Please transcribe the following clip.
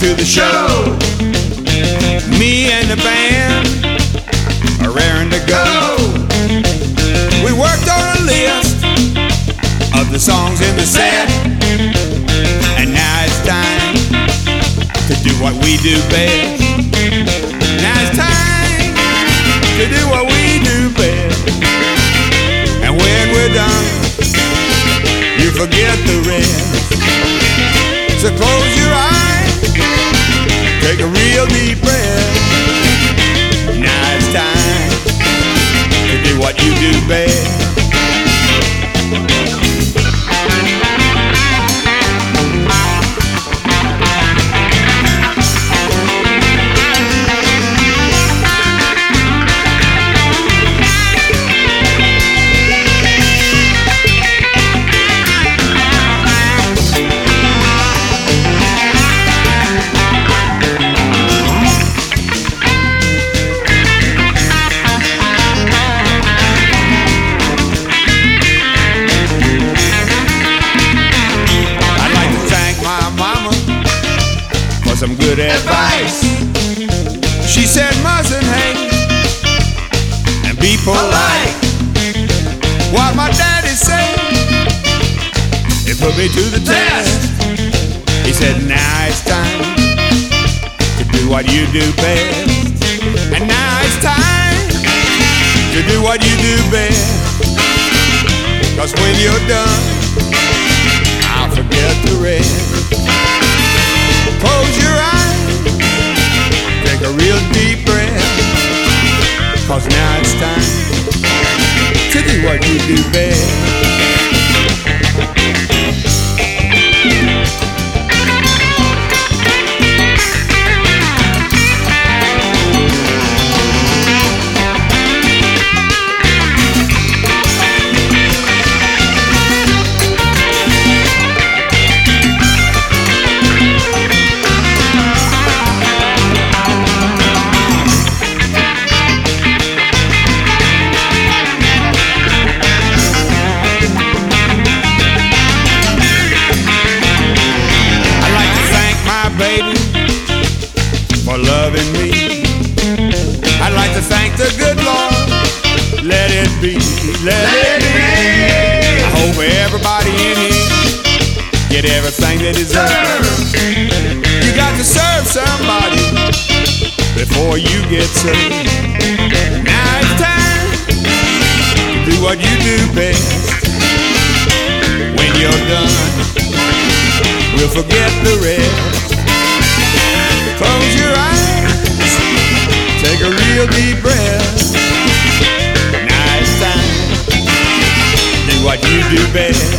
to the show. Me and the band are raring to go. We worked on a list of the songs in the set, and now it's time to do what we do best. Now it's time to do what we do best. And when we're done, you forget the rest. So close your eyes, take a real deep breath. Now it's time to do what you do best. Some good advice. She said mustn't hate and be polite. What my daddy said, it put me to the test. He said now it's time to do what you do best. And now it's time to do what you do best. 'Cause when you're done, I'll forget the rest. Close your eyes, take a real deep breath. 'Cause now it's time to do what you do best. Baby, for loving me. I'd like to thank the good Lord. Let it be, let it be. I hope everybody in here get everything they deserve. You got to serve somebody before you get served. Now it's time to do what you do best. When you're done, we'll forget the rest. Close your eyes, take a real deep breath. Now it's time to do what you do best.